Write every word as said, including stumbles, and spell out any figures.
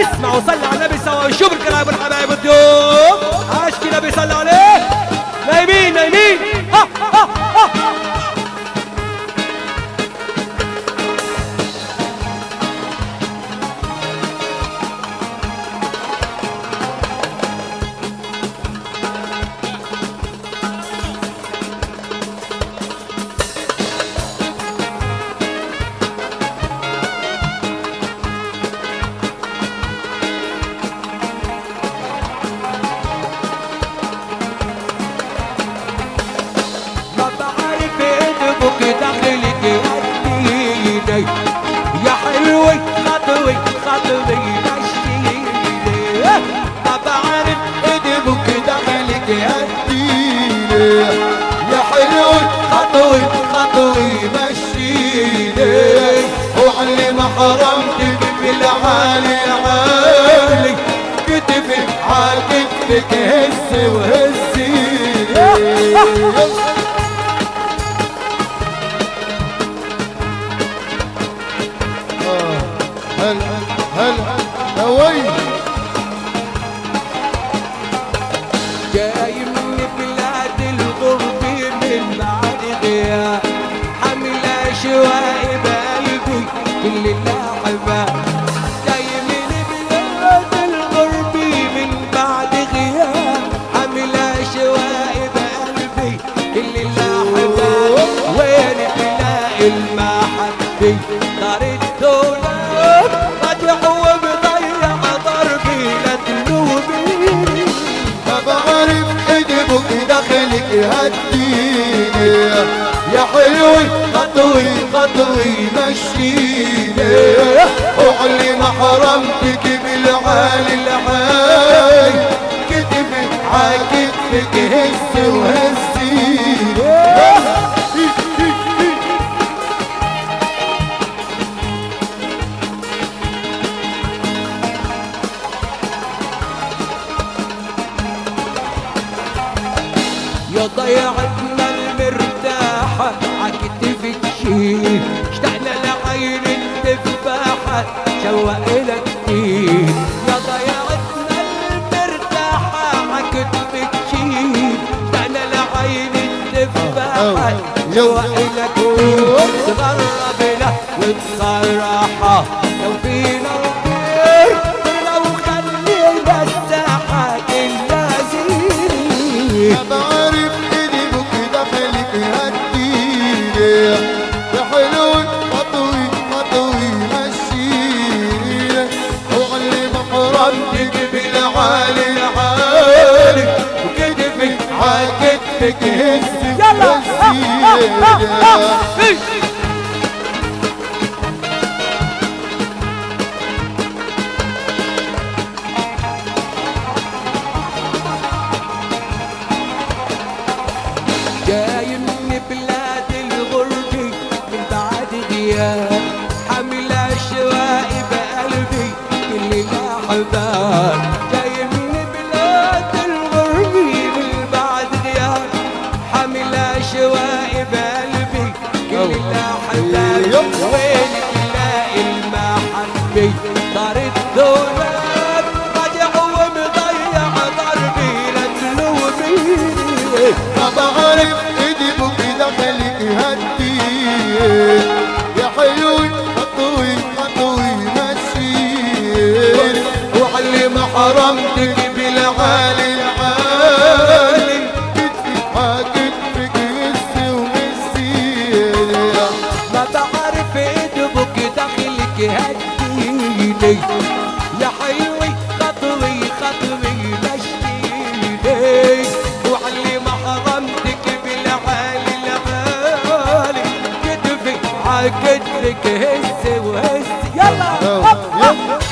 اسمع وصلي على النبي سوا ونشوف القرايب والحبايب الضيوف. عاشق النبي صلى عليه. نايمين نايمين. ها ها ها. يا حلوي خطوي خطوي مشيني ما بعرف ادبك دخلك هديني يا حلوي خطوي خطوي مشيني وعلي ما حرمتك بالعالي عالي كتفي عالكتفك هز وهزيني. هل هل هوي جاي من بلاد الغرب من بعد غياب حمل شوائب قلبي كل اللحظة. جاي من بلاد الغرب من بعد غياب حمل شوائب قلبي كل اللحظة. وين تلاقي المحبة دار الدولة مدحوم ضيع ضربي لا تلوميني ما بعرف ادبك دخلك هديني يا حلوي خطوي خطوي مشيني وعلي ما حرمتك بالعالي العالي كتفك عاكتفك هز وهزيني. يا ضيعتنا المرتاحة عكتفك شيل اشتقنا لعين التفاحة شوق لك كتير. يا ضيعتنا المرتاحة عكتفك شيل اشتقنا لعين التفاحة شوق لك كتير. تغرب له وتصرحها لو فينا الخير لو خلينا الساحة اللازم. ما بعرف ادبك دخلك هديني يا حلوي خطوي خطوي مشيني وعلي ما حرمتك بالعالي العالي وكتفك عالكتفك هز وهزيني. جاي من بلاد الغرب من بعد غياب حامل شوائب قلبي كل لحظة. جاي من بلاد الغرب من بعد غياب حامل شوائب قلبي كل لحظة. وين تلاقي المحبة دار الدولاب مدحوم ضيع ضربي لا تلوميني. ما بعرف ادبك دخلك هديني يا حلوي خطوي خطوي مشيني وعلي ما حرمتك بالعالي العالي كتفك عاكتفك هز وهزيني. ما بعرف ادبك دخلك هديني يا حلوي خطوي خطوي مشيني وعلي ما حرمتك بالعالي العالي كتفك عاكتفك هز وهز. يلا